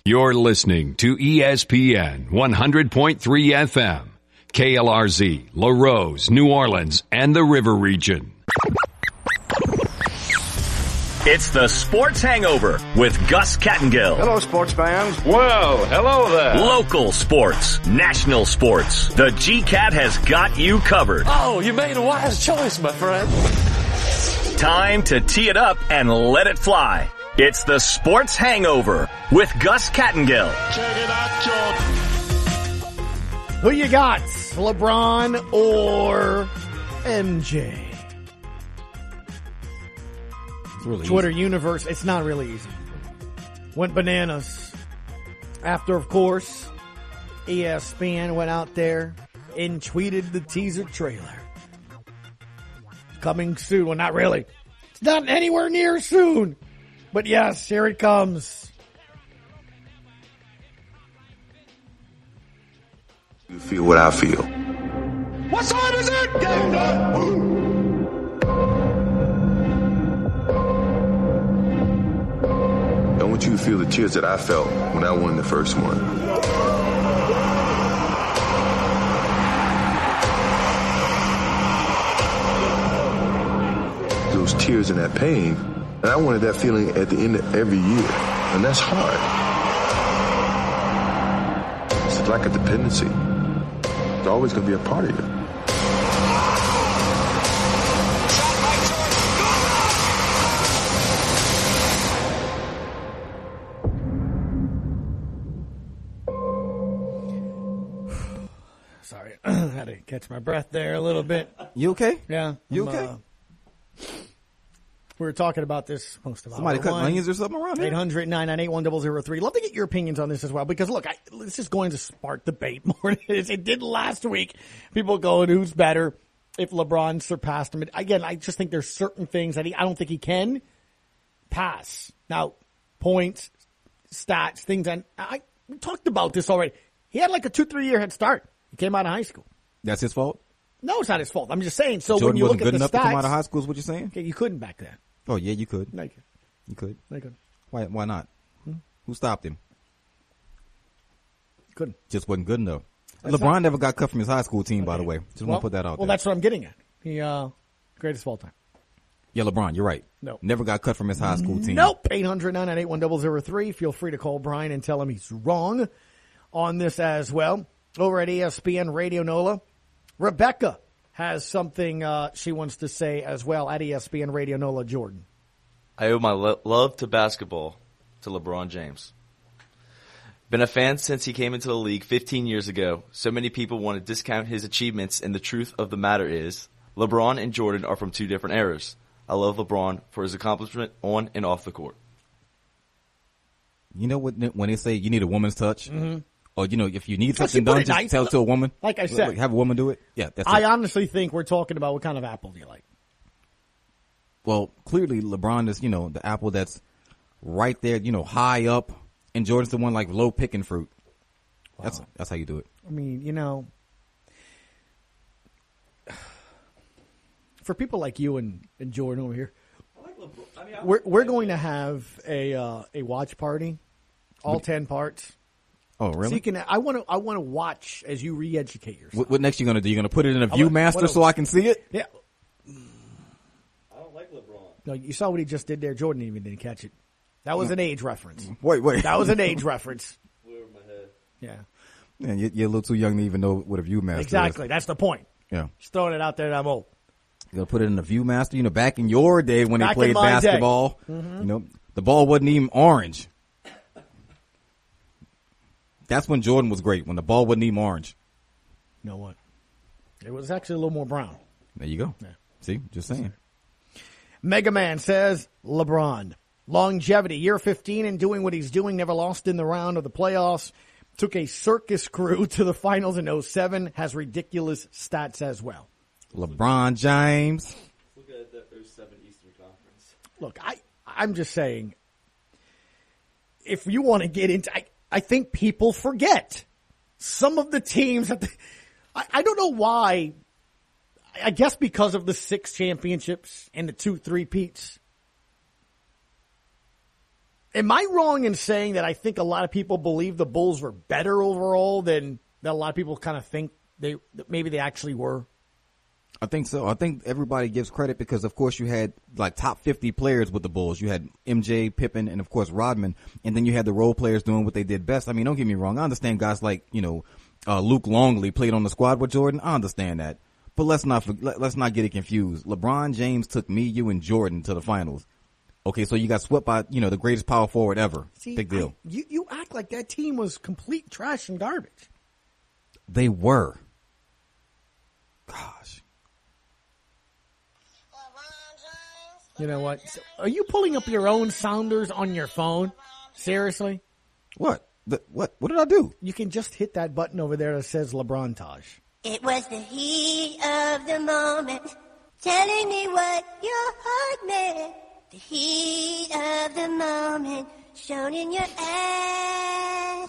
You're listening to ESPN 100.3 FM, KLRZ, LaRose, New Orleans, and the River Region. It's the Sports Hangover with Gus Kattengill. Hello, sports fans. Well, hello there. Local sports, national sports. The GCAT has got you covered. Oh, you made a wise choice, my friend. Time to tee it up and let it fly. It's the Sports Hangover with Gus Kattengill. Check it out, Jordan. Who you got, LeBron or MJ? Really Twitter easy. universe, it's not really easy. Went bananas. After, of course, ESPN went out there and tweeted the teaser trailer. Coming soon. Well, not really. It's not anywhere near soon. But yes, here it comes. You feel what I feel. What time is it? Game time. I want you to feel the tears that I felt when I won the first one. Those tears and that pain, and I wanted that feeling at the end of every year, and that's hard. It's like a dependency. It's always going to be a part of you. Sorry, I had to catch my breath there a little bit. You okay? Yeah. You okay? We were talking about this most of Somebody cutting onions or something around here? 800-998-1003. Love to get your opinions on this as well, because look, this is going to spark debate more than it is. It did last week. People going, who's better if LeBron surpassed him? Again, I just think there's certain things that I don't think he can pass. Now, points, stats, things, and we talked about this already. He had like a 2-3 year head start. He came out of high school. That's his fault? No, it's not his fault. I'm just saying. So Jordan when you look wasn't at good the enough stats, to come out of high school is what you're saying? okay, you couldn't back then. Oh, yeah, you could. No, You could. you couldn't. Why not? Who stopped him? You couldn't. Just wasn't good enough. That's LeBron never got cut from his high school team, by the way. Just want to put that out Well, there. that's what I'm getting at. He greatest of all time. Yeah, LeBron, you're right. No. Never got cut from his high school team. Nope. 800-998-1003. Feel free to call Brian and tell him he's wrong on this as well. Over at ESPN Radio NOLA, Rebecca has something she wants to say as well at ESPN Radio NOLA. Jordan. I owe my love to basketball to LeBron James. Been a fan since he came into the league 15 years ago. So many people want to discount his achievements, and the truth of the matter is LeBron and Jordan are from two different eras. I love LeBron for his accomplishment on and off the court. You know what? When they say you need a woman's touch, or you know, if you need Well, she something put done, it just nice. tell it to a woman. Like I said. have a woman do it. Yeah, that's I it. honestly think we're talking about what kind of apple do you like? Well, clearly LeBron is, the apple that's right there, high up, and Jordan's the one like low picking fruit. Wow. That's how you do it. I mean, for people like you and Jordan over here, we're going to have a watch party, all 10 parts. Oh, really? So you can. I want to watch as you re-educate yourself. What next you gonna do? You gonna put it in a gonna- ViewMaster so I can see it? Yeah. I don't like LeBron. No, you saw what he just did there. Jordan even didn't catch it. That was an age reference. Wait. That was an age reference. Flew over my head. Yeah. Man, you're a little too young to even know what a ViewMaster is. Exactly. That's the point. Yeah. Just throwing it out there that I'm old. You gotta put it in a ViewMaster. Back in your day when they Back in played my day. basketball, the ball wasn't even orange. That's when Jordan was great, when the ball wasn't even orange. You know what? It was actually a little more brown. There you go. Yeah. See, just saying. Mega Man says LeBron. Longevity, year 15 and doing what he's doing, never lost in the round of the playoffs. Took a circus crew to the finals in 07, has ridiculous stats as well. LeBron James. Look at that 07 Eastern Conference. Look, I'm just saying, if you want to get into, I think people forget some of the teams that I don't know why. I guess because of the 6 championships and the 2 3-peats. Am I wrong in saying that I think a lot of people believe the Bulls were better overall than that a lot of people kind of think maybe they actually were? I think so. I think everybody gives credit because, of course, you had like top 50 players with the Bulls. You had MJ, Pippen, and, of course, Rodman. And then you had the role players doing what they did best. I mean, don't get me wrong. I understand guys like, Luke Longley played on the squad with Jordan. I understand that. But let's not get it confused. LeBron James took me, you, and Jordan to the finals. Okay, so you got swept by, the greatest power forward ever. See, big deal. You act like that team was complete trash and garbage. They were. Gosh. You know what? Are you pulling up your own sounders on your phone? Seriously? What? What did I do? You can just hit that button over there that says LeBron Taj. It was the heat of the moment, telling me what your heart meant. The heat of the moment, shown in your eyes.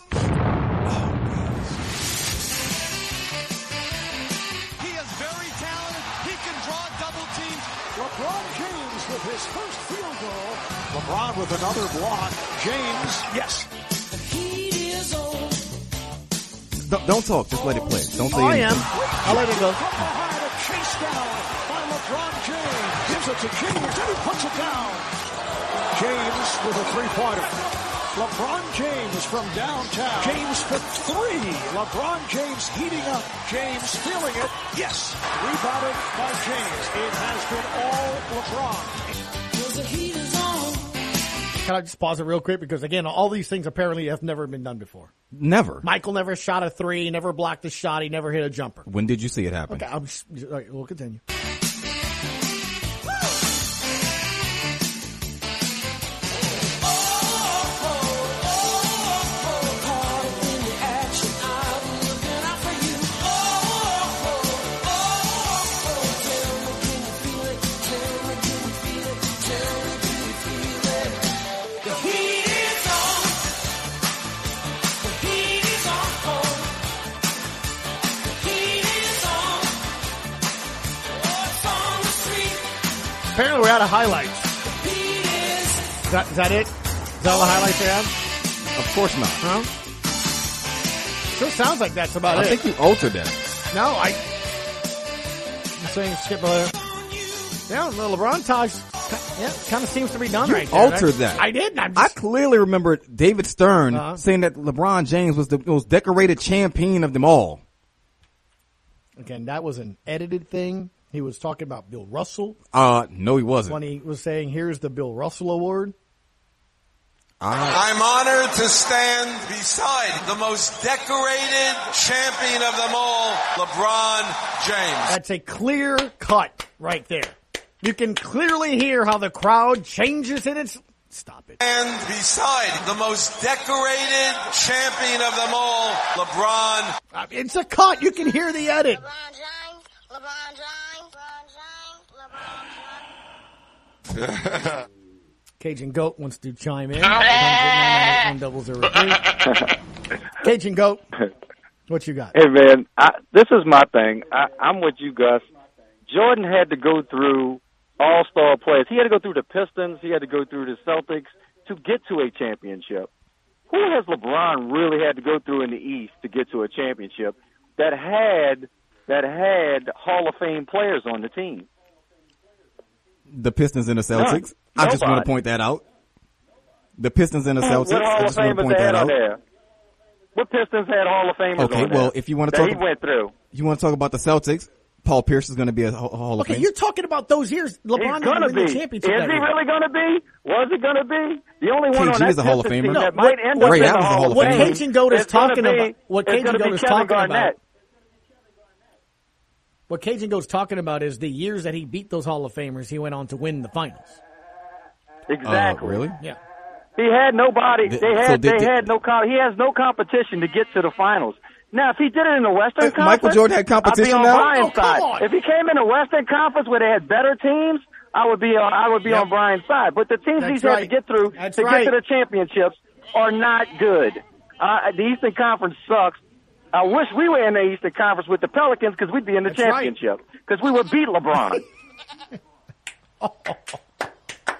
He is very talented. He can draw double teams. LeBron James with his first field goal. LeBron with another block. James, yes. The heat is on. Don't talk. Just let it play. Don't say I anything. am. I'll let it go. From behind, a chase down by LeBron James. Gives it to James, and he puts it down. James with a three-pointer. LeBron James from downtown. James for three. LeBron James heating up. James feeling it. Yes. Rebounded by James. It has been all LeBron. The heat is on. Can I just pause it real quick? Because, again, all these things apparently have never been done before. Never. Michael never shot a three, never blocked a shot, he never hit a jumper. When did you see it happen? Okay, all right, we'll continue. Apparently we're out of highlights. Is that it? Is that all the highlights they have? Of course not. No? Sure sounds like that's about it. I think you altered that. No, I'm saying skip over. Yeah, the LeBron Taj, kind of seems to be done You right there. altered that. I did. I clearly remember David Stern saying that LeBron James was the most decorated champion of them all. Again, that was an edited thing. He was talking about Bill Russell. No, he wasn't. When he was saying, here's the Bill Russell Award. I'm honored to stand beside the most decorated champion of them all, LeBron James. That's a clear cut right there. You can clearly hear how the crowd changes in its... Stop it. And beside the most decorated champion of them all, LeBron. It's a cut. You can hear the edit. LeBron James, LeBron James, LeBron James, LeBron James. Cajun Goat wants to chime in. 100-998-1003. Cajun Goat, what you got? Hey, man, this is my thing. I'm with you, Gus. Jordan had to go through all-star players. He had to go through the Pistons. He had to go through the Celtics to get to a championship. Who has LeBron really had to go through in the East to get to a championship that had Hall of Fame players on the team? The Pistons and the Celtics. I just want to point that out. The Pistons and the Celtics. I just want to point that out. What Pistons had Hall of Famers Okay, on well, there if you want to that talk, he went through. You want to talk about the Celtics? Paul Pierce is going to be a Hall of Fame. Okay, you're talking about those years. LeBron He's gonna didn't win be. the championship. Is he really going to be? Was he going to be? The only one on KG that is a Hall of Pistons Famer. team that might end up Ray in the Allen's a Hall of What Fame. Cajun Goat is It's gonna talking be- about. What it's Cajun gonna Goat be is Kevin talking about. Garnett. What Cajun Goat's talking about is the years that he beat those Hall of Famers. He went on to win the finals. Exactly. Really? Yeah. He had nobody. Did- He so has no competition to get to the finals. Now, if he did it in the Western Conference, Michael Jordan had competition I'd be on now? Brian's Oh, come side. on. If he came in the Western Conference where they had better teams, I would be on Brian's side. But the teams That's he's had to right. get through That's to right. get to the championships are not good. The Eastern Conference sucks. I wish we were in the Eastern Conference with the Pelicans because we'd be in the That's right. championship because we would beat LeBron.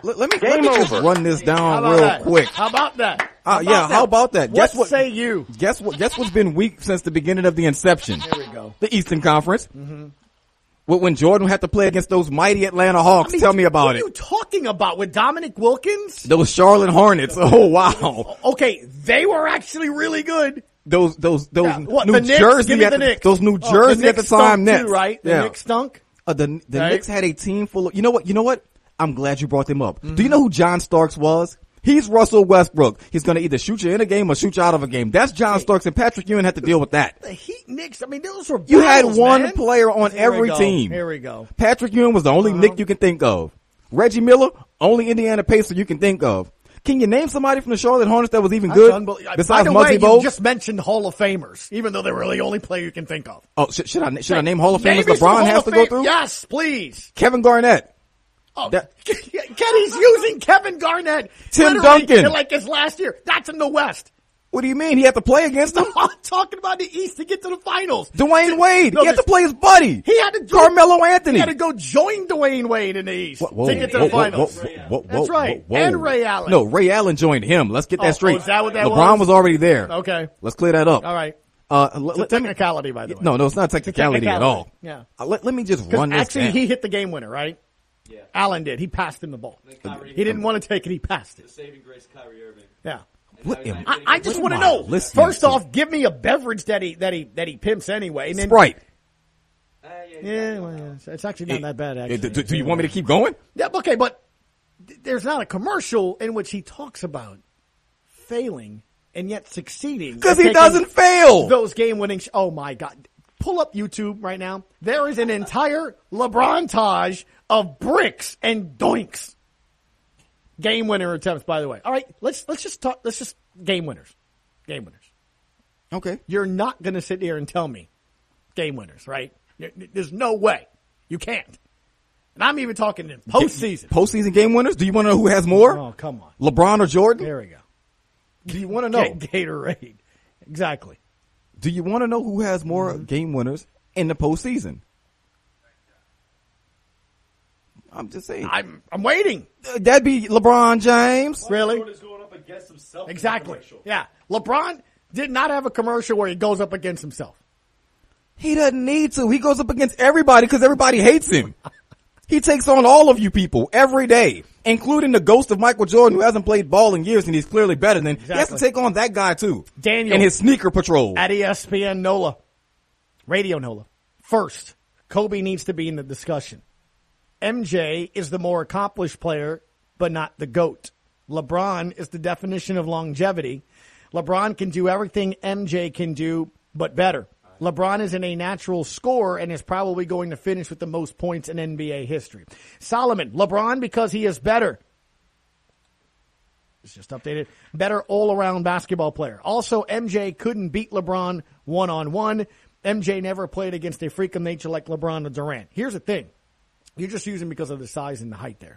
Let me just run this down real quick. How about that? How about that? What say you? Guess what's been weak since the beginning of the inception? There we go. The Eastern Conference. Mm-hmm. When Jordan had to play against those mighty Atlanta Hawks, tell me about it. What are you talking about with Dominic Wilkins? Those Charlotte Hornets. Oh wow. Okay, they were actually really good. Those New Jersey at the time Nets, too, right? The Knicks stunk. The Knicks had a team full of. You know what? I'm glad you brought them up. Mm-hmm. Do you know who John Starks was? He's Russell Westbrook. He's going to either shoot you in a game or shoot you out of a game. That's John Starks, and Patrick Ewing had to deal with that. The Heat Knicks, I mean, those were battles, you had one player on every team. Here we go. Patrick Ewing was the only Knick you can think of. Reggie Miller, only Indiana Pacer you can think of. Can you name somebody from the Charlotte Hornets that was even good? Besides Muggsy Bogues? You just mentioned Hall of Famers, even though they were the only player you can think of. Oh, should I name Hall of Famers LeBron has to go through? Yes, please. Kevin Garnett. Oh, Kenny's using Kevin Garnett. Tim Duncan. Like his last year. That's in the West. What do you mean? He had to play against him? I'm talking about the East to get to the finals. Dwayne Wade. He had to play his buddy. He had to Carmelo Anthony. He had to go join Dwayne Wade in the East to get to the finals. That's right. And Ray Allen. No, Ray Allen joined him. Let's get that straight. Is that what that LeBron was already there. Okay. Let's clear that up. All right. It's a technicality, by the way. No, it's not technicality at all. Yeah. Let me just run this actually, down. he hit the game winner, right? Yeah. Allen did. He passed him the ball. He didn't want to take it. He passed it. The saving grace, Kyrie Irving. Yeah. I just want to know. First off, give me a beverage that he pimps anyway. And then, Sprite. It's actually not that bad. Actually, do you want me to keep going? Yeah. Okay, but there's not a commercial in which he talks about failing and yet succeeding because he doesn't fail. Those game-winning. Oh my God. Pull up YouTube right now. There is an entire LeBron-tage of bricks and doinks. Game winner attempts, by the way. All right, let's just talk. Let's just game winners. Game winners. Okay. You're not going to sit here and tell me game winners, right? There's no way. You can't. And I'm even talking in postseason. Postseason game winners? Do you want to know who has more? Oh, come on. LeBron or Jordan? There we go. Do you want to know? Gatorade. Exactly. Do you want to know who has more game winners in the postseason? I'm just saying. I'm waiting. That'd be LeBron James. Really? Jordan's going up against himself. Exactly. Yeah. LeBron did not have a commercial where he goes up against himself. He doesn't need to. He goes up against everybody because everybody hates him. He takes on all of you people every day, including the ghost of Michael Jordan, who hasn't played ball in years and he's clearly better than. Exactly. He has to take on that guy too. Daniel. And his sneaker patrol. At ESPN NOLA. Radio NOLA. First, Kobe needs to be in the discussion. MJ is the more accomplished player, but not the GOAT. LeBron is the definition of longevity. LeBron can do everything MJ can do, but better. LeBron isn't a natural scorer and is probably going to finish with the most points in NBA history. Solomon, LeBron because he is better. It's just updated. Better all-around basketball player. Also, MJ couldn't beat LeBron one-on-one. MJ never played against a freak of nature like LeBron or Durant. Here's the thing. You're just using because of the size and the height there.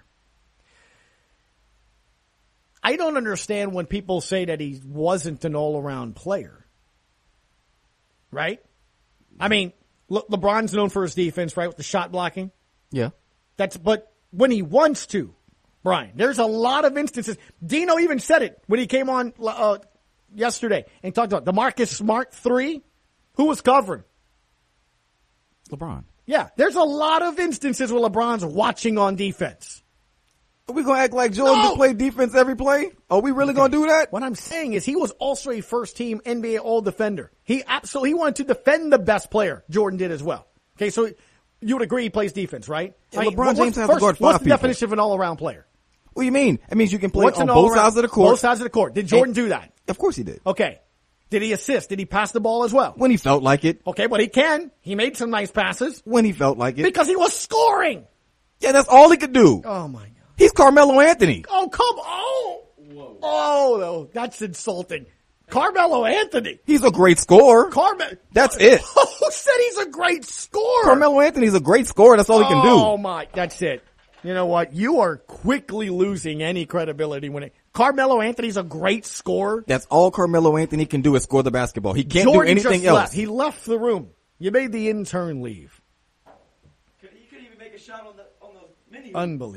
I don't understand when people say that he wasn't an all-around player. Right? I mean, LeBron's known for his defense, right, with the shot blocking. Yeah. But when he wants to, Brian, there's a lot of instances. Dino even said it when he came on yesterday and talked about the Marcus Smart 3. Who was covering? LeBron. Yeah, there's a lot of instances where LeBron's watching on defense. Are we going to act like Jordan just play defense every play? Are we really going to do that? What I'm saying is he was also a first-team NBA All-Defender. He absolutely wanted to defend the best player. Jordan did as well. Okay, so you would agree he plays defense, right? Yeah, LeBron James has to guard 5 What's the people. definition of an all-around player? What do you mean? It means you can play on both sides of the court. Both sides of the court. Did Jordan do that? Of course he did. Okay. Did he assist? Did he pass the ball as well? When he felt like it. Okay, but he can. He made some nice passes. When he felt like it. Because he was scoring. Yeah, that's all he could do. Oh, my God. He's Carmelo Anthony. Oh, come on. Whoa. Oh, that's insulting. Carmelo Anthony. He's a great scorer. That's it. Who said he's a great scorer? Carmelo Anthony's a great scorer. That's all he can do. Oh, my. That's it. You know what? You are quickly losing any credibility when Carmelo Anthony's a great scorer. That's all Carmelo Anthony can do is score the basketball. He can't Jordan do anything just else. Left. He left the room. You made the intern leave. He couldn't even make a shot on the mini. Unbelievable.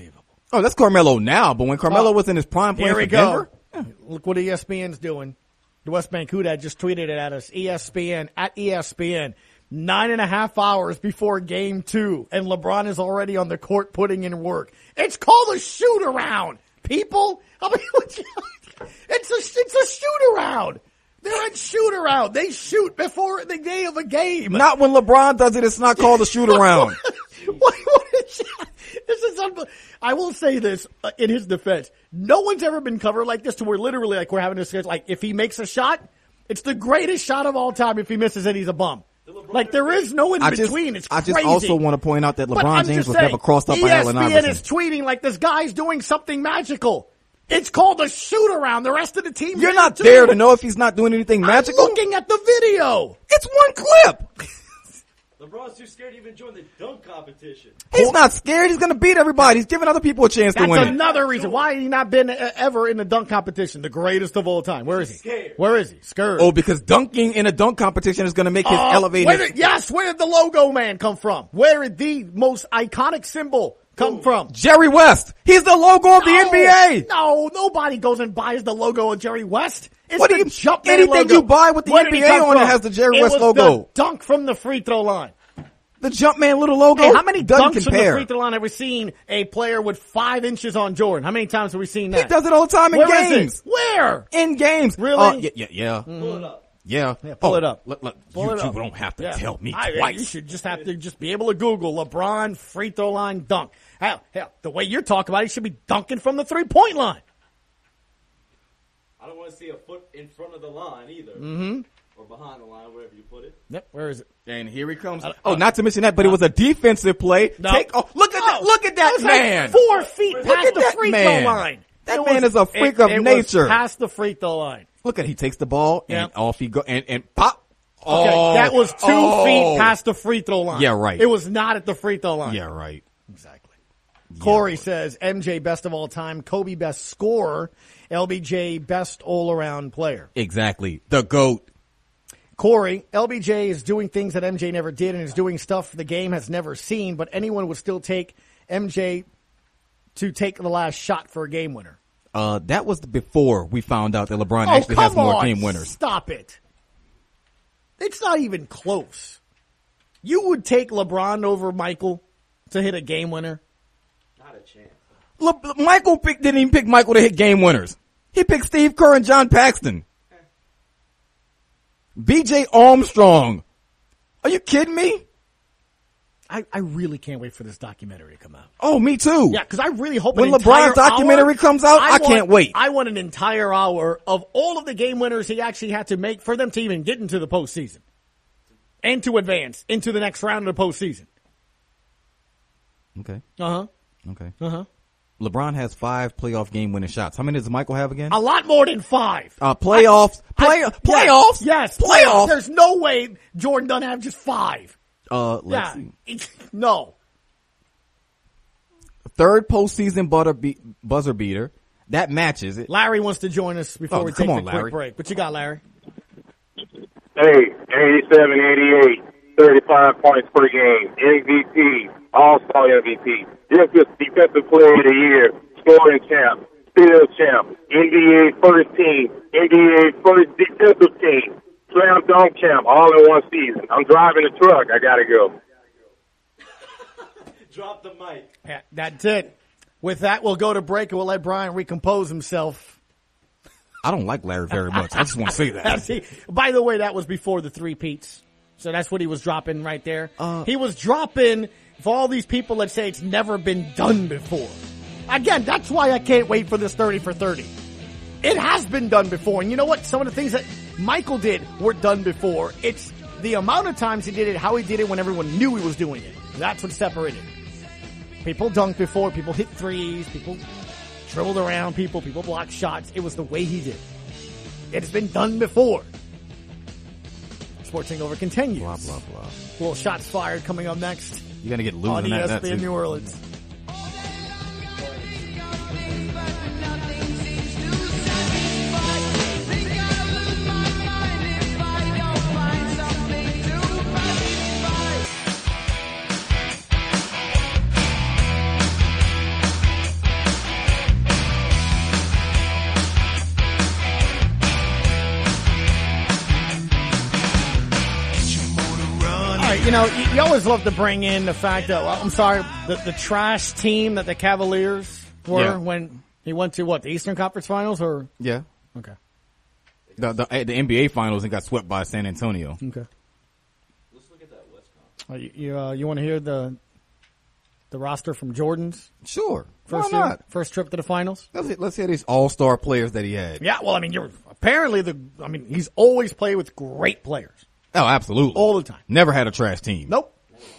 Oh, that's Carmelo now, but when Carmelo was in his prime playing for Denver. Look what ESPN's doing. The West Bank Who Dat just tweeted it at us. ESPN, at ESPN, 9.5 hours before game 2, and LeBron is already on the court putting in work. It's called a shoot around, people. I mean, it's a shoot around. They're at shoot around. They shoot before the day of a game. Not when LeBron does it. It's not called a shoot around. What is that? This is unbelievable. I will say this in his defense. No one's ever been covered like this to where literally like we're having a discussion. Like if he makes a shot, it's the greatest shot of all time. If he misses it, he's a bum. Like there is no in between. It's crazy. I just also want to point out that LeBron James was never crossed up by Allen Iverson. ESPN is tweeting like this guy's doing something magical. It's called a shoot around. The rest of the team. You're not there to know if he's not doing anything magical. I'm looking at the video. It's one clip. LeBron's too scared to even join the dunk competition. He's not scared. He's going to beat everybody. He's giving other people a chance to win. That's another reason. Why has he not been ever in the dunk competition? The greatest of all time. Where is he? Scared. Where is he? Scared. Oh, because dunking in a dunk competition is going to make his elevated. Where did the logo man come from? Where did the most iconic symbol come from? Jerry West. He's the logo of the NBA. No, nobody goes and buys the logo of Jerry West. It's anything logo. you buy with the NBA on it has the Jerry West logo. The dunk from the free throw line. The Jumpman little logo. Hey, how many dunks from the compare. free throw line have we seen a player with 5 inches on Jordan? How many times have we seen that? He does it all the time in games. Where? In games. Really? Yeah. Pull it up. Yeah. Pull it up. Look, Pull it up. You don't have to tell me You twice. should just have to just be able to Google LeBron free throw line dunk. Hell, the way you're talking about it, he should be dunking from the 3-point line. I don't want to see a foot in front of the line either. Mm-hmm. Or behind the line, wherever you put it. Yep, where is it? And here he comes. Not to mention that, but it was a defensive play. No. Look at that man. Like 4 feet past the free throw line. That man is a freak of nature. Was past the free throw line. Look at he takes the ball and off he go and pop. Okay, that was 2 feet past the free throw line. Yeah, right. It was not at the free throw line. Yeah, right. Exactly. Corey says MJ best of all time, Kobe best scorer, LBJ best all around player. Exactly. The GOAT. Corey, LBJ is doing things that MJ never did and is doing stuff the game has never seen, but anyone would still take MJ to take the last shot for a game winner. That was before we found out that LeBron actually has more game winners. Stop it. It's not even close. You would take LeBron over Michael to hit a game winner? Not a chance. Didn't even pick Michael to hit game winners. He picked Steve Kerr and John Paxton. B.J. Armstrong. Are you kidding me? I really can't wait for this documentary to come out. Oh, me too. Yeah, because I really hope when LeBron's documentary comes out, I can't wait. I want an entire hour of all of the game winners he actually had to make for them to even get into the postseason and to advance into the next round of the postseason. Okay. Okay. LeBron has 5 playoff game winning shots. How many does Michael have again? A lot more than 5. Playoffs. Playoffs. Yes. Playoffs. There's no way Jordan doesn't have just 5. Let's see. No. 3rd postseason buzzer beater. That matches it. Larry wants to join us before we take a quick break. What you got, Larry? Hey, 87, 88, 35 points per game, MVP, All-Star MVP, Defensive Player of the Year, scoring champ, steal champ, NBA first team, NBA first defensive team, slam dunk champ, all in one season. I'm driving a truck. I gotta go. Drop the mic. Yeah, that's it. With that, we'll go to break and we'll let Brian recompose himself. I don't like Larry very much. I just want to say that. By the way, that was before the 3-peats. So that's what he was dropping right there. He was dropping for all these people that say it's never been done before. Again, that's why I can't wait for this 30 for 30. It has been done before. And you know what? Some of the things that Michael did were done before. It's the amount of times he did it, how he did it when everyone knew he was doing it. That's what separated. People dunked before, people hit threes, people dribbled around people blocked shots. It was the way he did it. It's been done before. Sports Hangover continues. Blah, blah, blah. Little shots fired coming up next. You're going to get on losing that ESPN New Orleans. right, you always love to bring in the fact that, the trash team that the Cavaliers were when he went to the Eastern Conference Finals, or? Yeah. Okay. The NBA Finals and got swept by San Antonio. Okay. Let's look at that West Conference. You want to hear the roster from Jordan's? Sure. First Why not? First trip to the finals? Let's hear these all-star players that he had. Yeah, well, he's always played with great players. Oh, absolutely. All the time. Never had a trash team. Nope.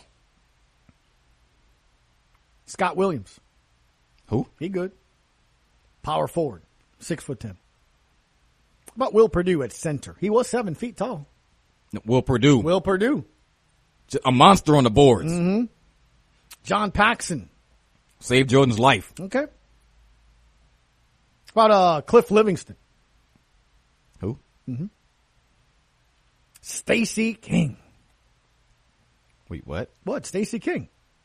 Scott Williams. Who? He good. Power forward. 6'10". How about Will Perdue at center? He was 7 feet tall. Will Perdue. A monster on the boards. Mm-hmm. John Paxson. Saved Jordan's life. Okay. How about Cliff Livingston? Who? Mm-hmm. Stacey King. Wait, what? What? Stacey King.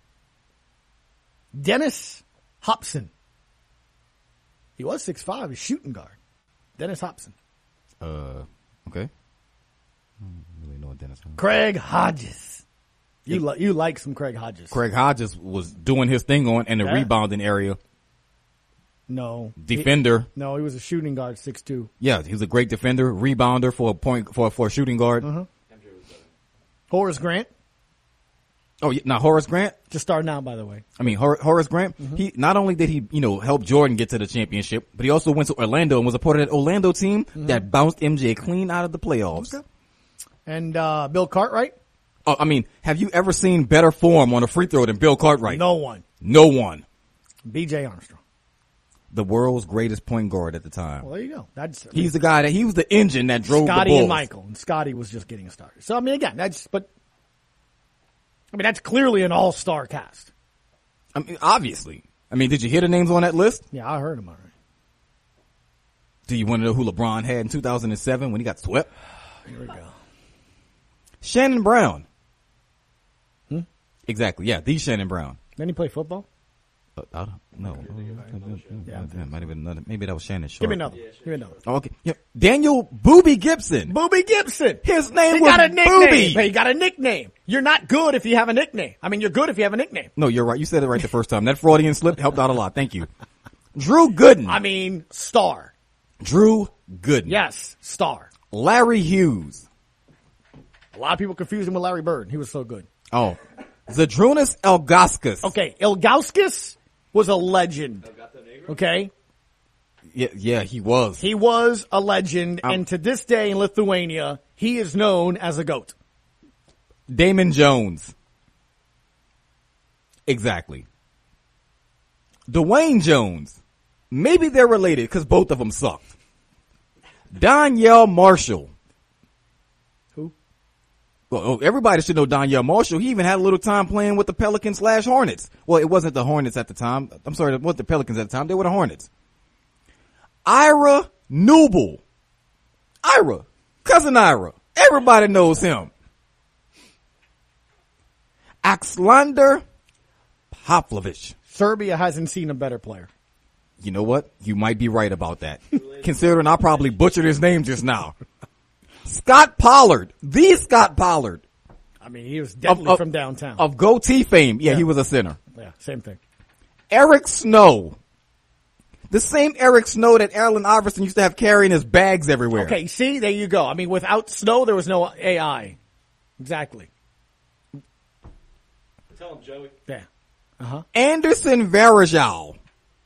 Dennis Hobson. He was 6'5", he's shooting guard. Dennis Hobson. Okay. I don't really know what Dennis. Craig Hodges. You like some Craig Hodges. Craig Hodges was doing his thing in the rebounding area. No. Defender. He was a shooting guard, 6'2". Yeah, he was a great defender, rebounder for a shooting guard. Uh-huh. Horace Grant. Oh, yeah, now Horace Grant. Just starting out, by the way. I mean, Horace Grant, he not only did he, help Jordan get to the championship, but he also went to Orlando and was a part of that Orlando team that bounced MJ clean out of the playoffs. Okay. And Bill Cartwright. I mean, have you ever seen better form on a free throw than Bill Cartwright? No one. B.J. Armstrong. The world's greatest point guard at the time. Well, there you go. He's the guy he was the engine that drove Scotty the Bulls. and Michael. And Scotty was just getting started. So, I mean, again, that's clearly an all-star cast. I mean, obviously. I mean, did you hear the names on that list? Yeah, I heard them already. Do you want to know who LeBron had in 2007 when he got swept? Here we go. Shannon Brown. Exactly. Yeah, the Shannon Brown. Didn't he play football? No. Yeah, might have been another. Maybe that was Shannon Sharp. Give me another. Oh, okay. Yeah. Daniel Booby Gibson. His name was got a nickname. Booby. He got a nickname. You're not good if you have a nickname. I mean, you're good if you have a nickname. No, you're right. You said it right the first time. That Freudian slip helped out a lot. Thank you. Drew Gooden. I mean, star. Drew Gooden. Yes, star. Larry Hughes. A lot of people confuse him with Larry Bird. He was so good. Oh. Zydrunas Ilgauskas. Okay, Ilgauskas was a legend. Okay? Yeah, he was. He was a legend, and to this day in Lithuania, he is known as a GOAT. Damon Jones. Exactly. Dwayne Jones. Maybe they're related because both of them sucked. Donyell Marshall. Who? Well, everybody should know Donyell Marshall. He even had a little time playing with the Pelicans/Hornets. Well, it wasn't the Hornets at the time. I'm sorry, it wasn't the Pelicans at the time. They were the Hornets. Ira Newble. Cousin Ira. Everybody knows him. Alexander Pavlovich. Serbia hasn't seen a better player. You know what? You might be right about that. Considering I probably butchered his name just now. Scott Pollard. The Scott Pollard. I mean, he was definitely from downtown. Of goatee fame. Yeah, he was a center. Yeah, same thing. Eric Snow. The same Eric Snow that Allen Iverson used to have carrying his bags everywhere. Okay, see? There you go. I mean, without Snow, there was no AI. Exactly. Tell him, Joey. Yeah. Uh-huh. Anderson Varejao.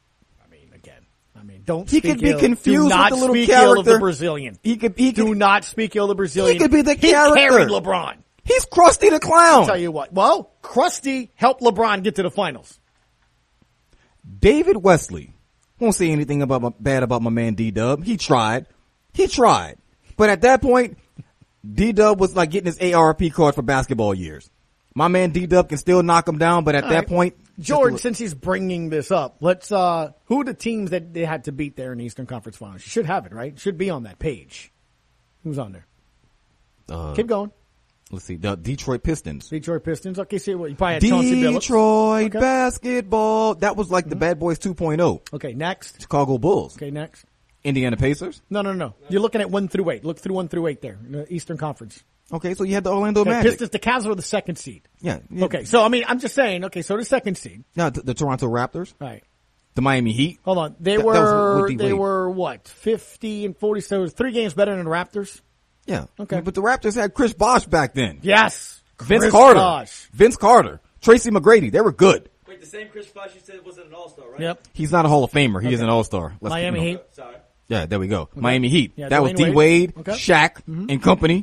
Don't he speak could be ill. confused Do not with the little speak character. Ill of the Brazilian. He could do not speak ill of the Brazilian. He could be the character. He carried LeBron. He's Krusty the Clown. I'll tell you what. Well, Krusty helped LeBron get to the finals. David Wesley. Won't say anything bad about my man D-Dub. He tried. But at that point, D-Dub was like getting his AARP card for basketball years. My man D-Dub can still knock him down, but at that point, George, since he's bringing this up, let's, who are the teams that they had to beat there in the Eastern Conference Finals? You should have it, right? Should be on that page. Who's on there? Keep going. Let's see. The Detroit Pistons. Okay, see what you probably had Chauncey Billups. Detroit basketball. That was like the Bad Boys 2.0. Okay, next. Chicago Bulls. Okay, next. Indiana Pacers. No. You're looking at 1 through 8. Look through 1 through 8 there in the Eastern Conference. Okay, so you had the Orlando Magic. Pistons, the Cavs were the second seed. Yeah. Okay, so I mean, I'm just saying. Okay, so the second seed. Now the Toronto Raptors. Right. The Miami Heat. Hold on, they were what 50 and 40. So it was 3 games better than the Raptors. Yeah. Okay, but the Raptors had Chris Bosh back then. Yes. Vince Chris Carter. Bosh. Vince Carter. Tracy McGrady. They were good. Wait, the same Chris Bosh you said wasn't an All-Star, right? Yep. He's not a Hall of Famer. He is an All-Star. Miami Heat. Sorry. Yeah, there we go. Okay. Miami Heat. Yeah, that was Dwayne D-Wade, Okay. Shaq, and company.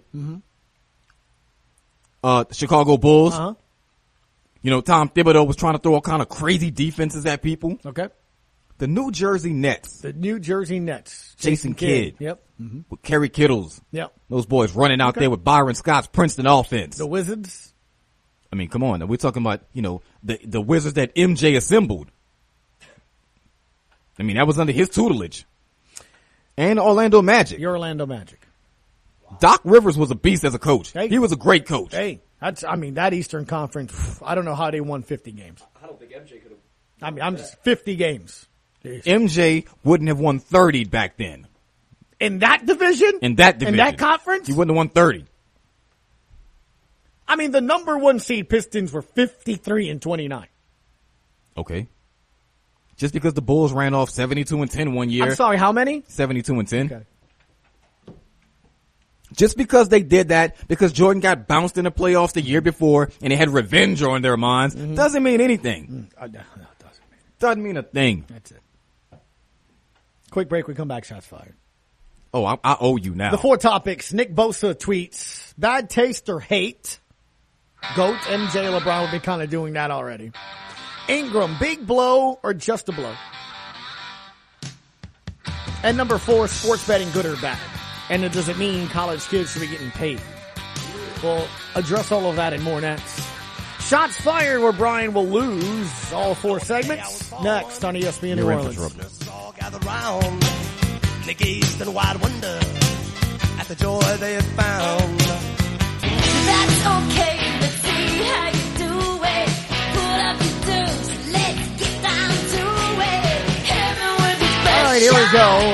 Chicago Bulls. Uh-huh. You know, Tom Thibodeau was trying to throw all kind of crazy defenses at people. Okay. The New Jersey Nets. Jason Kidd. Yep. With Kerry Kittles. Yep. Those boys running out there with Byron Scott's Princeton offense. The Wizards. I mean, come on. We're talking about, you know, the Wizards that MJ assembled. I mean, that was under his tutelage. And Orlando Magic. Your Orlando Magic. Doc Rivers was a beast as a coach. Hey. He was a great coach. Hey, that Eastern Conference, I don't know how they won 50 games. I don't think MJ could have. I mean, I'm just 50 games. Jeez. MJ wouldn't have won 30 back then. In that division? In that conference? He wouldn't have won 30. I mean, the number 1 seed Pistons were 53 and 29. Okay. Just because the Bulls ran off 72-10 one year. I'm sorry, how many? 72-10. Okay. Just because they did that, because Jordan got bounced in the playoffs the year before and they had revenge on their minds, doesn't mean anything. No, it doesn't mean a thing. That's it. Quick break, we come back, shots fired. Oh, I owe you now. The 4 topics. Nick Bosa tweets, bad taste or hate. GOAT, MJ, LeBron will be kind of doing that already. Ingram, big blow or just a blow? And number 4, sports betting, good or bad? And does it mean college kids should be getting paid? We'll address all of that and more next. Shots fired where Brian will lose all 4 segments. Next on ESPN New Orleans. All gather round, they gazed in wide wonder at the joy they had found. That's okay, let's see how you do it. Put up your dues, let's get down to it. Everyone's All right, here we go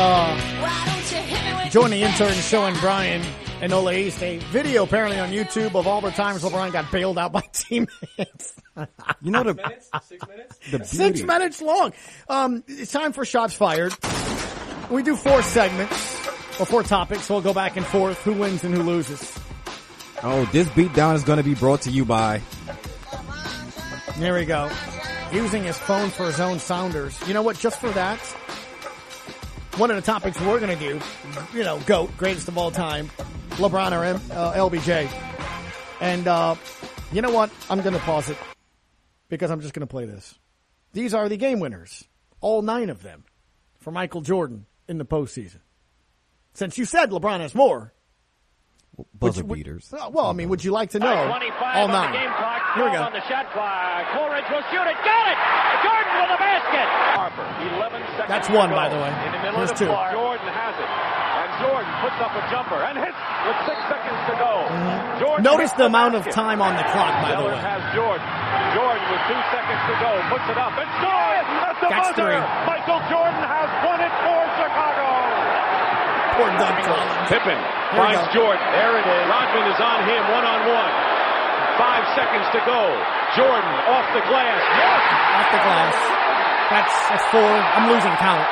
as join the intern showing Brian and Ole East a video apparently on YouTube of all the times LeBron got bailed out by teammates. You know 6 minutes? the 6 minutes long. It's time for shots fired. We do 4 segments or 4 topics, so we'll go back and forth. Who wins and who loses? Oh, this beatdown is going to be brought to you by. There we go. Using his phone for his own sounders. You know what? Just for that, one of the topics we're going to do, you know, GOAT, greatest of all time, LeBron or LBJ. And you know what? I'm going to pause it because I'm just going to play this. These are the game winners, all 9 of them, for Michael Jordan in the postseason. Since you said LeBron has more. Buzzer beaters. Well, I mean, would you like to know all 9? Here we go. On the shot clock. Coleridge will shoot it. Got it! Jordan with a basket. Harper, 11 seconds. That's 1, by the way. In the middle Here's of the 2. floor. Jordan has it. And Jordan puts up a jumper and hits with 6 seconds to go. Jordan Notice the amount of time on the clock, by the way. has Jordan. Jordan with 2 seconds to go. Puts it up and scores at the That's buzzer. 3. Michael Jordan has won it for Chicago. Poor Doug Collins. Pippen finds Jordan. There it is. Rodman is on him, one-on-one. 5 seconds to go. Jordan off the glass. Yes! Off the glass. That's 4. I'm losing count.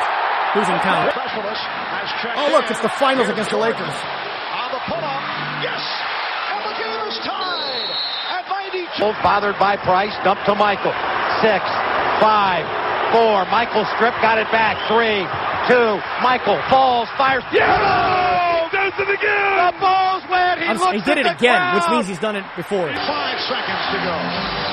Oh, look, it's the finals against the Lakers. On the pull-up. Yes! And the game is tied at 92. Bothered by Price. Dump to Michael. 6, 5, 4. Michael strip. Got it back. 3, 2. Michael falls. Fires. Yeah! Does it again! The Bulls win. He did it again, which means he's done it before. 5 seconds to go.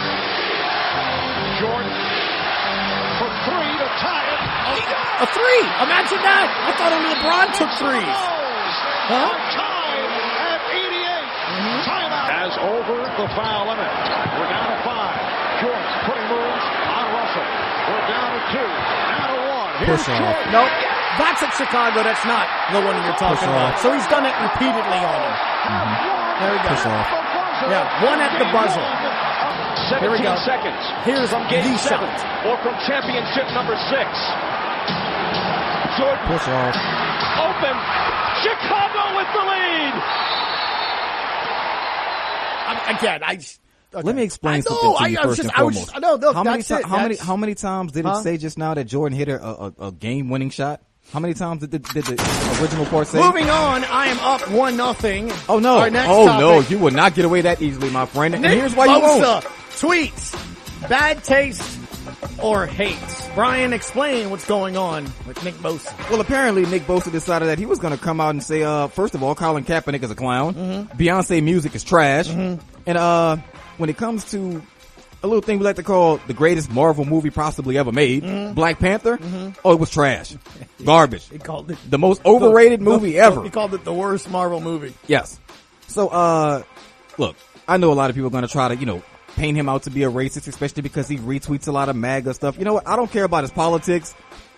Jordan for 3 to tie it. A 3! Imagine that! I thought only LeBron took 3s. Huh? Tied at 88. Timeout. As over the foul limit. We're down to 5. Jordan putting moves on Russell. We're down to 2. Now to 1. Push off. Nope. That's at Chicago. That's not the one you're talking about. So he's done it repeatedly on him. There we go. Push off. Yeah, 1 at the buzzer. Here we go. 17 seconds. Here's from game the 7 shot. or from championship number 6. Jordan Push off. open. Chicago with the lead. Let me explain something to you first and foremost. How many times did it say just now that Jordan hit a game-winning shot? How many times did the original part say? Moving on, I am up 1-0. Oh no! No! You will not get away that easily, my friend. And here's why you won't. Tweets, bad taste or hates. Brian, explain what's going on with Nick Bosa. Well, apparently Nick Bosa decided that he was going to come out and say, first of all, Colin Kaepernick is a clown. Mm-hmm. Beyonce music is trash. Mm-hmm. And when it comes to a little thing we like to call the greatest Marvel movie possibly ever made, Black Panther, oh, it was trash. Garbage. He called it the most overrated movie ever. He called it the worst Marvel movie. Yes. So, look, I know a lot of people are going to try to, paint him out to be a racist, especially because he retweets a lot of MAGA stuff. You know what? I don't care about his politics.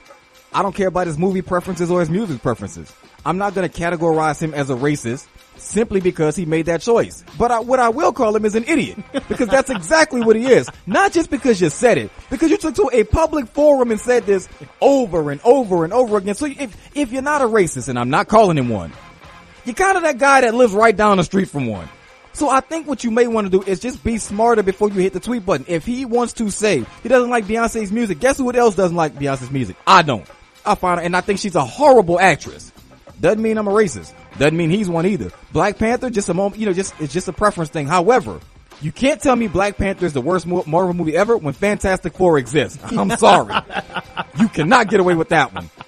I don't care about his movie preferences or his music preferences. I'm not going to categorize him as a racist simply because he made that choice. But what I will call him is an idiot, because that's exactly what he is. Not just because you said it, because you took to a public forum and said this over and over and over again. So if you're not a racist, and I'm not calling him one, you're kind of that guy that lives right down the street from one. So I think what you may want to do is just be smarter before you hit the tweet button. If he wants to say he doesn't like Beyonce's music, guess who else doesn't like Beyonce's music? I don't. I find her, and I think she's a horrible actress. Doesn't mean I'm a racist. Doesn't mean he's one either. Black Panther, just a moment, it's just a preference thing. However, you can't tell me Black Panther is the worst Marvel movie ever when Fantastic Four exists. I'm sorry. You cannot get away with that one.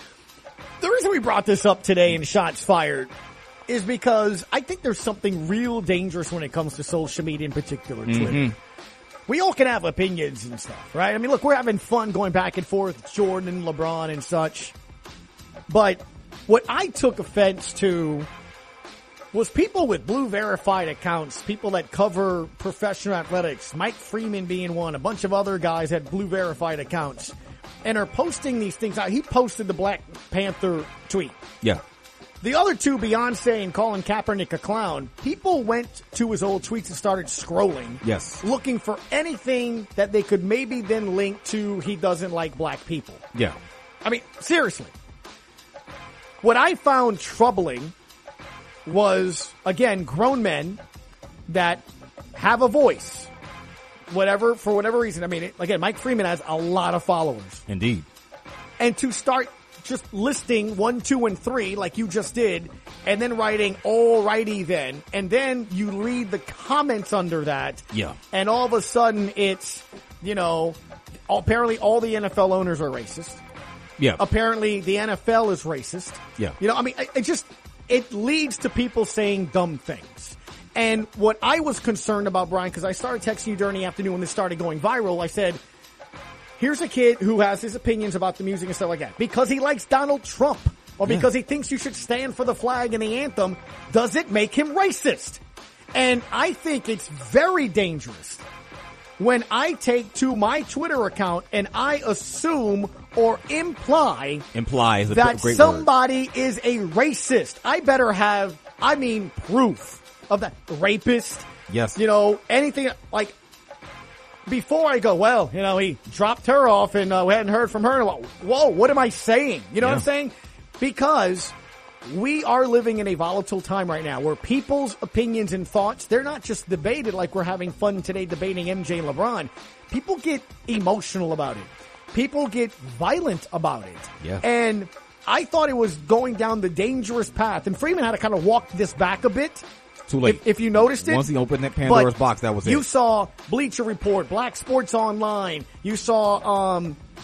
The reason we brought this up today in Shots Fired is because I think there's something real dangerous when it comes to social media, in particular Twitter. Mm-hmm. We all can have opinions and stuff, right? I mean, look, we're having fun going back and forth, Jordan and LeBron and such. But what I took offense to was people with blue verified accounts, people that cover professional athletics, Mike Freeman being one, a bunch of other guys had blue verified accounts, and are posting these things out. He posted the Black Panther tweet. Yeah. The other two, Beyonce and Colin Kaepernick a clown, people went to his old tweets and started scrolling. Yes. Looking for anything that they could maybe then link to he doesn't like black people. Yeah. I mean, seriously. What I found troubling was, again, grown men that have a voice. For whatever reason. I mean, again, Mike Freeman has a lot of followers. Indeed. And to start just listing 1, 2, and 3 like you just did, and then writing alrighty then, and then you read the comments under that, yeah, and all of a sudden it's, apparently all the NFL owners are racist. Yeah. Apparently the NFL is racist. Yeah. It leads to people saying dumb things. And what I was concerned about, Brian, because I started texting you during the afternoon when this started going viral, I said, here's a kid who has his opinions about the music and stuff like that. Because he likes Donald Trump or because he thinks you should stand for the flag and the anthem, does it make him racist? And I think it's very dangerous when I take to my Twitter account and I assume or imply is a that great somebody is a racist. I better have, proof of that. Rapist. Yes. Anything like, before I go, he dropped her off and we hadn't heard from her. Whoa, what am I saying? You know what I'm saying? Because we are living in a volatile time right now where people's opinions and thoughts, they're not just debated like we're having fun today debating MJ and LeBron. People get emotional about it. People get violent about it. Yeah. And I thought it was going down the dangerous path. And Freeman had to kind of walk this back a bit. Too late. If you noticed it. Once he opened that Pandora's box, that was it. You saw Bleacher Report, Black Sports Online. You saw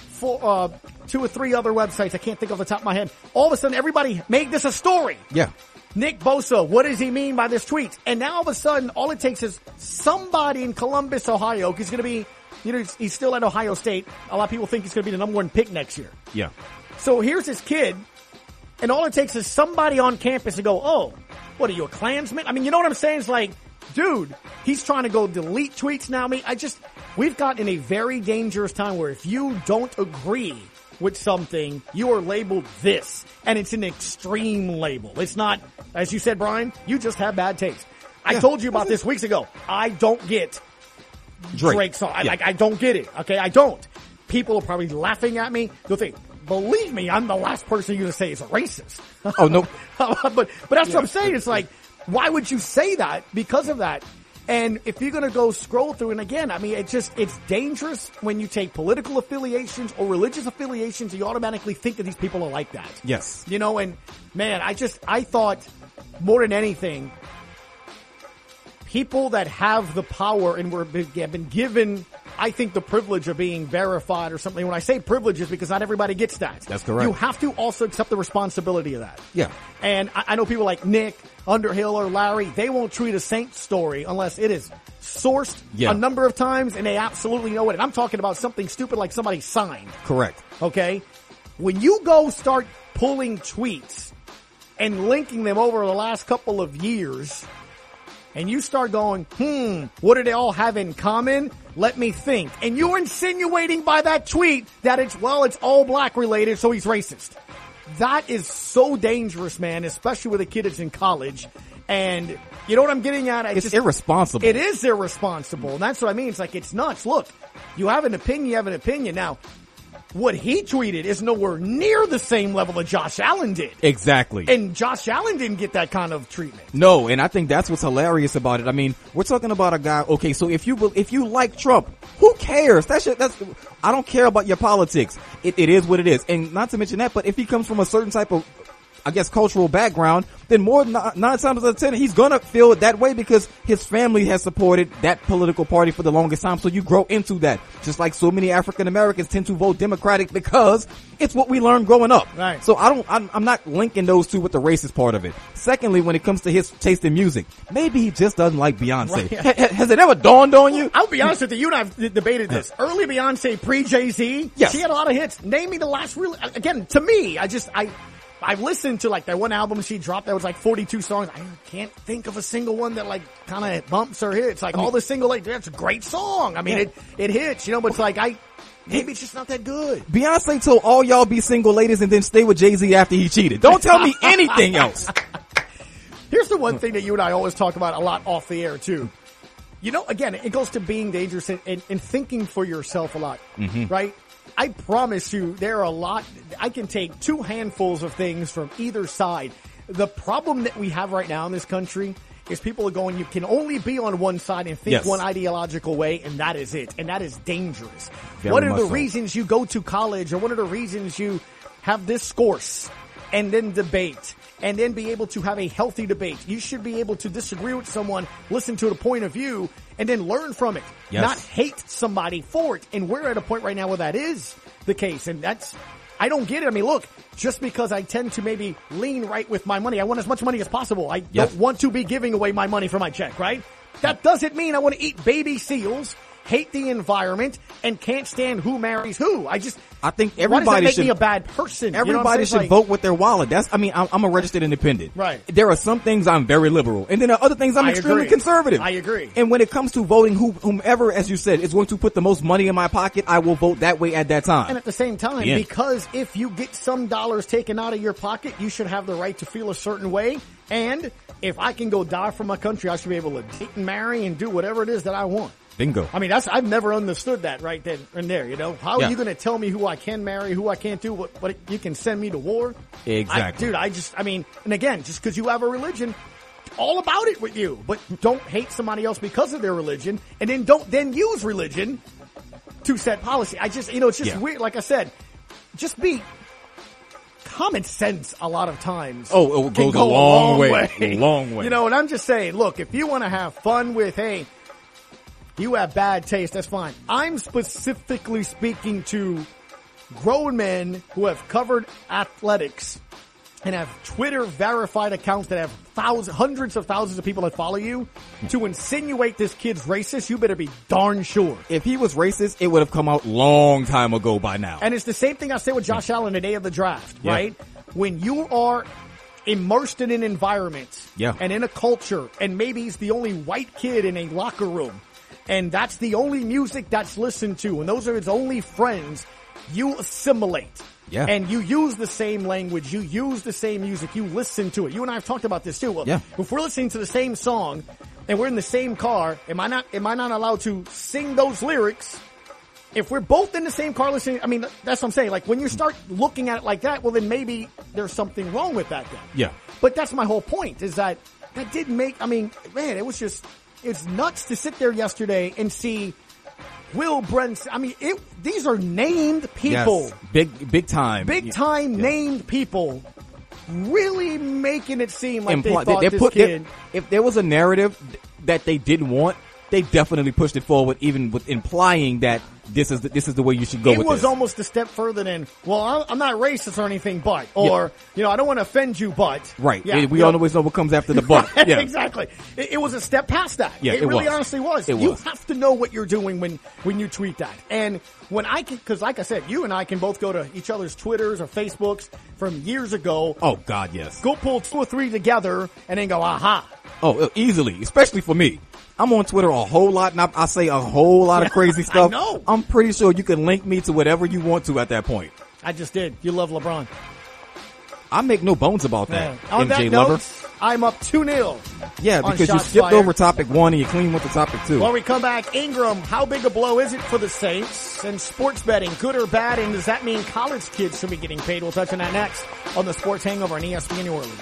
2 or 3 other websites. I can't think off the top of my head. All of a sudden, everybody made this a story. Yeah. Nick Bosa, what does he mean by this tweet? And now all of a sudden, all it takes is somebody in Columbus, Ohio, he's going to be, he's still at Ohio State. A lot of people think he's going to be the number 1 pick next year. Yeah. So here's this kid, and all it takes is somebody on campus to go, oh, what are you, a Klansman? I mean, you know what I'm saying? It's like, dude, he's trying to go delete tweets now. We've got in a very dangerous time where if you don't agree with something, you are labeled this. And it's an extreme label. It's not, as you said, Brian, you just have bad taste. I told you about this weeks ago. I don't get Drake's song. I don't get it. Okay, I don't. People are probably laughing at me. They'll think, believe me, I'm the last person you're going to say is a racist. Oh, no. but that's what I'm saying. It's like, why would you say that? Because of that. And if you're going to go scroll through, and again, I mean, it's dangerous when you take political affiliations or religious affiliations, you automatically think that these people are like that. Yes. You know, and man, I thought more than anything, people that have the power and have been given, I think, the privilege of being verified or something. When I say privileges, because not everybody gets that. That's correct. You have to also accept the responsibility of that. Yeah. And I know people like Nick, Underhill, or Larry, they won't tweet a Saints story unless it is sourced a number of times and they absolutely know it. And I'm talking about something stupid like somebody signed. Correct. Okay? When you go start pulling tweets and linking them over the last couple of years, and you start going, what do they all have in common? Let me think. And you're insinuating by that tweet that it's all black related, so he's racist. That is so dangerous, man, especially with a kid that's in college. And you know what I'm getting at? It's irresponsible. It is irresponsible. And that's what I mean. It's like, it's nuts. Look, you have an opinion, Now, what he tweeted is nowhere near the same level that Josh Allen did. Exactly. And Josh Allen didn't get that kind of treatment. No, and I think that's what's hilarious about it. I mean, we're talking about a guy, okay, so if you like Trump, who cares? I don't care about your politics. It is what it is. And not to mention that, but if he comes from a certain type of, I guess, cultural background, then more than 9 times out of 10, he's gonna feel it that way because his family has supported that political party for the longest time. So you grow into that. Just like so many African Americans tend to vote Democratic because it's what we learned growing up. Right. So I'm not linking those two with the racist part of it. Secondly, when it comes to his taste in music, maybe he just doesn't like Beyonce. Right. Has it ever dawned on you? I'll be honest with you. You and I have debated this. Early Beyonce, pre-Jay-Z, yes. She had a lot of hits. Name me the last again, to me, I listened to like that one album she dropped that was like 42 songs. I can't think of a single one that like kind of bumps or hits. Like all the single, like, that's a great song. I mean, it hits, but it's like maybe it's just not that good. Beyonce told all y'all be single ladies and then stay with Jay-Z after he cheated. Don't tell me anything else. Here's the one thing that you and I always talk about a lot off the air too. Again, it goes to being dangerous and thinking for yourself a lot, right? I promise you, there are a lot. I can take 2 handfuls of things from either side. The problem that we have right now in this country is people are going, you can only be on one side and think one ideological way, and that is it. And that is dangerous. What are the reasons you go to college, or what are the reasons you have discourse and then debate and then be able to have a healthy debate? You should be able to disagree with someone, listen to the point of view, and then learn from it, not hate somebody for it. And we're at a point right now where that is the case. And I don't get it. I mean, look, just because I tend to maybe lean right with my money, I want as much money as possible. I don't want to be giving away my money for my check, right? That doesn't mean I want to eat baby seals, hate the environment, and can't stand who marries who. I think everybody why does that make should me a bad person. Everybody should vote with their wallet. I'm a registered independent. Right. There are some things I'm very liberal, and then there are other things I'm extremely conservative. I agree. And when it comes to voting, whomever, as you said, is going to put the most money in my pocket, I will vote that way at that time. And at the same time, because if you get some dollars taken out of your pocket, you should have the right to feel a certain way. And if I can go die for my country, I should be able to date and marry and do whatever it is that I want. Bingo. I mean, I've never understood that right then and there, How are you going to tell me who I can marry, who I can't do, what you can send me to war? Exactly. And again, just because you have a religion, all about it with you, but don't hate somebody else because of their religion, and then don't then use religion to set policy. It's just weird. Like I said, just be common sense a lot of times. Oh, it goes a long way. Long way. And I'm just saying, look, if you want to have fun with, hey, you have bad taste, that's fine. I'm specifically speaking to grown men who have covered athletics and have Twitter verified accounts that have hundreds of thousands of people that follow you. To insinuate this kid's racist, you better be darn sure. If he was racist, it would have come out long time ago by now. And it's the same thing I said with Josh Allen the day of the draft, right? When you are immersed in an environment and in a culture, and maybe he's the only white kid in a locker room, and that's the only music that's listened to, and those are his only friends, you assimilate. Yeah. And you use the same language, you use the same music, you listen to it. You and I have talked about this too. Well, if we're listening to the same song and we're in the same car, am I not allowed to sing those lyrics? If we're both in the same car listening, I mean, that's what I'm saying. Like, when you start looking at it like that, well, then maybe there's something wrong with that then. Yeah. But that's my whole point, is that didn't make, it was just, it's nuts to sit there yesterday and see Will Brents. I mean, these are named people. Yes. Big time. Big time named people really making it seem like they thought this kid. If there was a narrative that they didn't want, they definitely pushed it forward, even with implying that this is the way you should go with this. It was almost a step further than, well, I'm not racist or anything, but, or, I don't want to offend you, but. Right. Yeah, we always know what comes after the but. Yeah. Exactly. It was a step past that. Yeah, it really honestly was. You have to know what you're doing when you tweet that. And when because like I said, you and I can both go to each other's Twitters or Facebooks from years ago. Oh, God, yes. Go pull 2 or 3 together and then go, aha. Oh, easily, especially for me. I'm on Twitter a whole lot, and I say a whole lot of crazy stuff. I know. I'm pretty sure you can link me to whatever you want to at that point. I just did. You love LeBron. I make no bones about that, On MJ that lover. note, I'm up 2-0. Yeah, because you skipped over topic 1 and you clean with the topic 2. When we come back, Ingram, how big a blow is it for the Saints? And sports betting, good or bad? And does that mean college kids should be getting paid? We'll touch on that next on the Sports Hangover on ESPN New Orleans.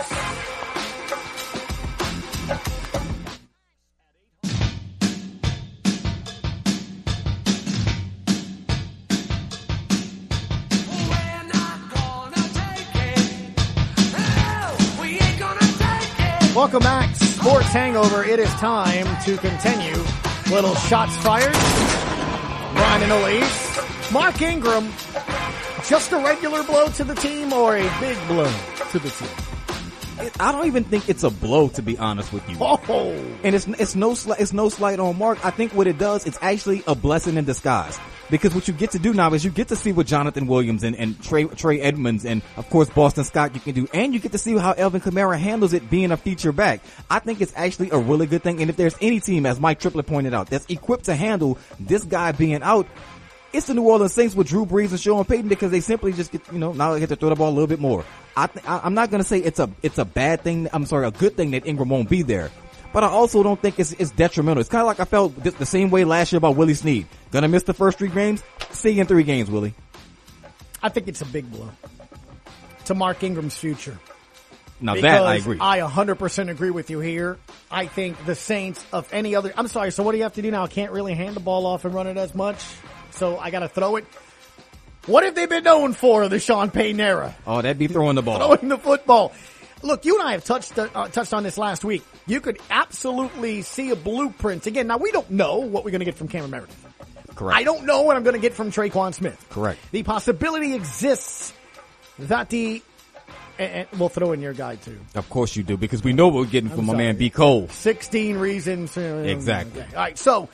Welcome back, Sports Hangover. It is time to continue. Little shots fired. Brian and Elise. Mark Ingram, just a regular blow to the team or a big blow to the team? I don't even think it's a blow, to be honest with you. Oh. And it's no slight on Mark. I think what it does, it's actually a blessing in disguise. Because what you get to do now is you get to see what Jonathan Williams and Trey Edmonds and, of course, Boston Scott you can do. And you get to see how Alvin Kamara handles it being a feature back. I think it's actually a really good thing. And if there's any team, as Mike Triplett pointed out, that's equipped to handle this guy being out, it's the New Orleans Saints with Drew Brees and Sean Payton, because they simply just get, now they get to throw the ball a little bit more. I'm not going to say it's a bad thing. I'm sorry, a good thing that Ingram won't be there. But I also don't think it's detrimental. It's kind of like I felt the same way last year about Willie Snead. Gonna miss the first 3 games? See you in 3 games, Willie. I think it's a big blow to Mark Ingram's future. Now because that I agree. I 100% agree with you here. I think the Saints of any other, I'm sorry, so what do you have to do now? I can't really hand the ball off and run it as much, so I gotta throw it. What have they been known for, the Sean Payton era? Oh, that'd be throwing the ball. Throwing the football. Look, you and I have touched on this last week. You could absolutely see a blueprint. Again, now we don't know what we're going to get from Cameron Meredith. Correct. I don't know what I'm going to get from Traquan Smith. Correct. The possibility exists that and we'll throw in your guy too. Of course you do, because we know what we're getting from my man B. Cole. 16 reasons. Exactly. Okay. All right, so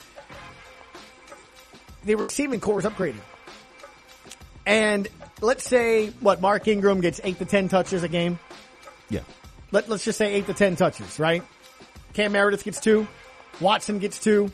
the receiving core is upgraded. And let's say, Mark Ingram gets 8 to 10 touches a game. Yeah. Let's just say 8 to 10 touches, right? Cam Meredith gets 2. Watson gets 2.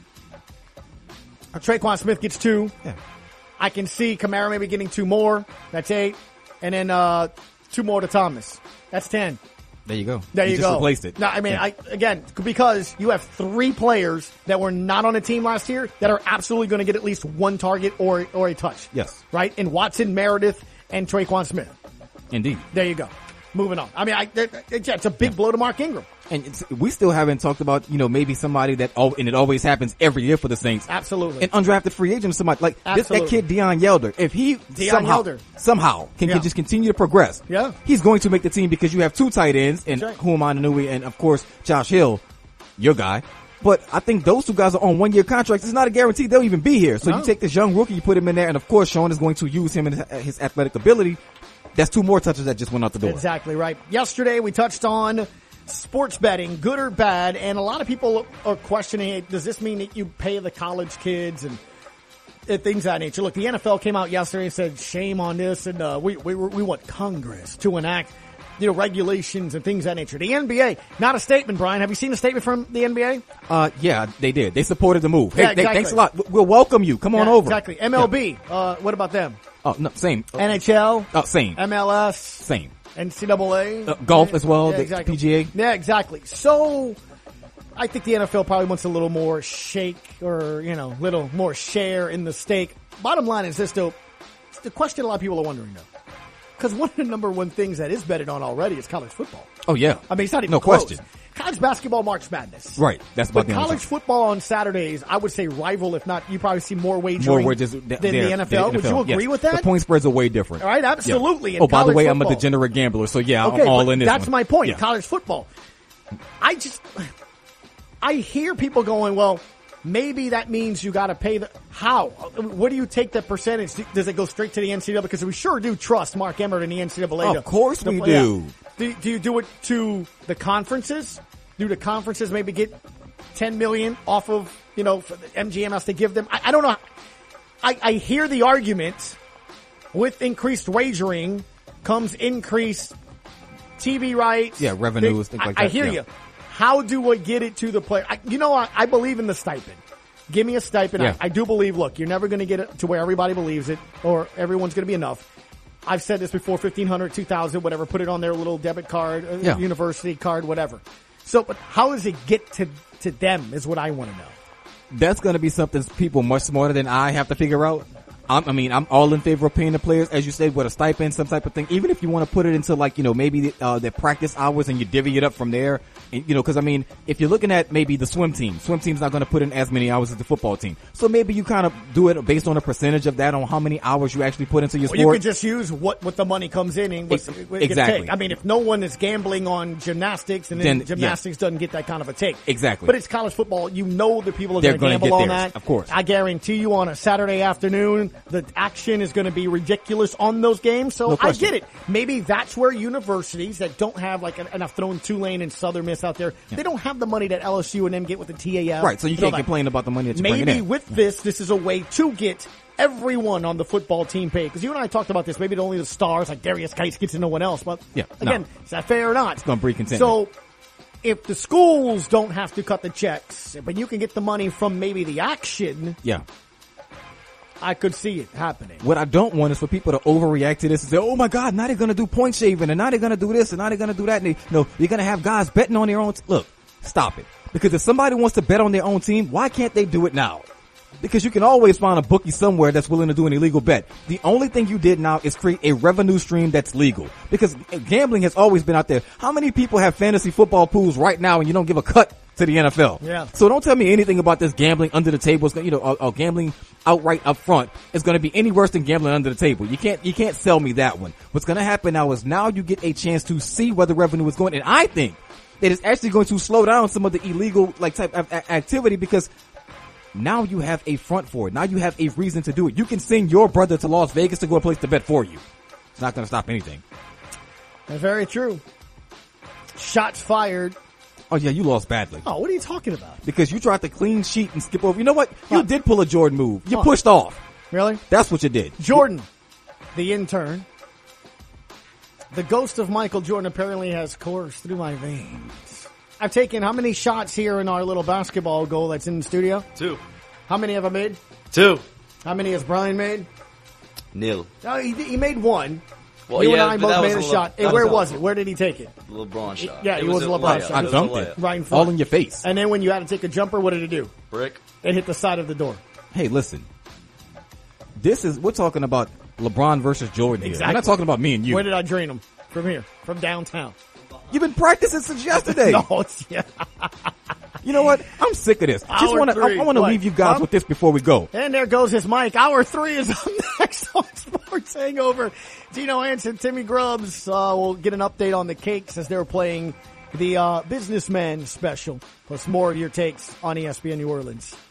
Traquan Smith gets 2. Yeah. I can see Kamara maybe getting 2 more. That's 8. And then 2 more to Thomas. That's 10. There you go. There you just go. Replaced it. No, I mean, yeah. Because you have 3 players that were not on a team last year that are absolutely going to get at least 1 target or a touch. Yes. Right? And Watson, Meredith, and Traquan Smith. Indeed. There you go. Moving on. I mean, it's a big blow to Mark Ingram. And we still haven't talked about, maybe somebody and it always happens every year for the Saints. Absolutely. An undrafted free agent, somebody like that kid, Deion Yelder. If he somehow can just continue to progress, he's going to make the team, because you have 2 tight ends, and Huaman Anui and, of course, Josh Hill, your guy. But I think those 2 guys are on 1-year contracts. It's not a guarantee they'll even be here. So you take this young rookie, you put him in there, and of course Sean is going to use him and his athletic ability. That's 2 more touches that just went out the door. Exactly right. Yesterday we touched on sports betting, good or bad, and a lot of people are questioning, does this mean that you pay the college kids and things of that nature? Look, the NFL came out yesterday and said, shame on this, and we want Congress to enact regulations and things of that nature. The NBA, not a statement, Brian. Have you seen a statement from the NBA? Yeah, they did. They supported the move. Yeah, exactly. Thanks a lot. We'll welcome you. Come on over. Exactly. MLB, what about them? Oh, no, same. NHL? Oh, same. MLS? Same. NCAA? Golf as well, yeah, exactly. the PGA? Yeah, exactly. So, I think the NFL probably wants a little more shake or, little more share in the stake. Bottom line is this, though. It's the question a lot of people are wondering, though. Because one of the number one things that is betted on already is college football. Oh, yeah. I mean, it's not even no close. question. College basketball, March Madness. Right. That's about But college football on Saturdays, I would say rival, if not, you probably see more wagering than the NFL. Would you agree with that? The point spreads are way different. All right, absolutely. Yeah. By the way, I'm a degenerate gambler, so yeah, okay, I'm all in this that's one. my point. Yeah. College football. I hear people going, well, maybe that means you got to pay how? Where do you take that percentage? Does it go straight to the NCAA? Because we sure do trust Mark Emmert and the NCAA. Of course we do. Do you do it to the conferences? Do the conferences maybe get $10 million off of, for the MGM has to give them? I don't know. I hear the argument with increased wagering comes increased TV rights. Yeah, revenues, things like that. I hear you. How do I get it to the player? I believe in the stipend. Give me a stipend. Yeah. I do believe, look, you're never going to get it to where everybody believes it or everyone's going to be enough. I've said this before, $1,500, $2,000, whatever, put it on their little debit card, university card, whatever. So, but how does it get to them is what I want to know. That's going to be something people much smarter than I have to figure out. I'm all in favor of paying the players, as you said, with a stipend, some type of thing. Even if you want to put it into maybe the practice hours and you divvy it up from there. And, because if you're looking at maybe the swim team's not going to put in as many hours as the football team. So maybe you kind of do it based on a percentage of that on how many hours you actually put into your sport. You could just use what the money comes in and what exactly. take. I mean, if no one is gambling on gymnastics and then gymnastics doesn't get that kind of a take. Exactly. But it's college football. The people are going to gamble on that. Of course. I guarantee you on a Saturday afternoon, the action is going to be ridiculous on those games. So I get it. Maybe that's where universities that don't have and I've thrown Tulane and Southern Miss out there, they don't have the money that LSU and them get with the TAL. Right, so you can't complain about the money that you're bringing in. Maybe with this is a way to get everyone on the football team paid. Because you and I talked about this. Maybe only the stars like Darius Geis gets to no one else. But again, is that fair or not? It's going to breed contentment. So if the schools don't have to cut the checks, but you can get the money from maybe the action. Yeah. I could see it happening. What I don't want is for people to overreact to this and say, oh my God, now they're going to do point shaving and now they're going to do this and now they're going to do that. And you're going to have guys betting on their own. Look, stop it. Because if somebody wants to bet on their own team, why can't they do it now? Because you can always find a bookie somewhere that's willing to do an illegal bet. The only thing you did now is create a revenue stream that's legal. Because gambling has always been out there. How many people have fantasy football pools right now and you don't give a cut to the NFL? Yeah. So don't tell me anything about this gambling under the table. Or gambling outright up front is going to be any worse than gambling under the table. You can't sell me that one. What's going to happen now is now you get a chance to see where the revenue is going. And I think that it's actually going to slow down some of the illegal type of activity because now you have a front for it. Now you have a reason to do it. You can send your brother to Las Vegas to go and place the bet for you. It's not going to stop anything. That's very true. Shots fired. Oh, yeah, you lost badly. Oh, what are you talking about? Because you tried to clean sheet and skip over. You know what? You did pull a Jordan move. You pushed off. Really? That's what you did. Jordan, the intern. The ghost of Michael Jordan apparently has coursed through my veins. I've taken how many shots here in our little basketball goal that's in the studio? 2. How many have I made? 2. How many has Brian made? Nil. Oh, he made 1. Well, you and I both made a shot. Hey, where was it? Where did he take it? LeBron shot. Yeah, it was a LeBron shot. I dunked it. Right in front. All in your face. And then when you had to take a jumper, what did it do? Brick. It hit the side of the door. Hey, listen. We're talking about LeBron versus Jordan here. Exactly. We're not talking about me and you. Where did I drain him? From here. From downtown. You've been practicing since yesterday. No, yeah. You know what? I'm sick of this. I want to leave you guys with this before we go. And there goes his mic. Hour 3 is up next on Sports Hangover. Dino Hanson, Timmy Grubbs. We'll get an update on the Cakes as they're playing the Businessman special. Plus more of your takes on ESPN New Orleans.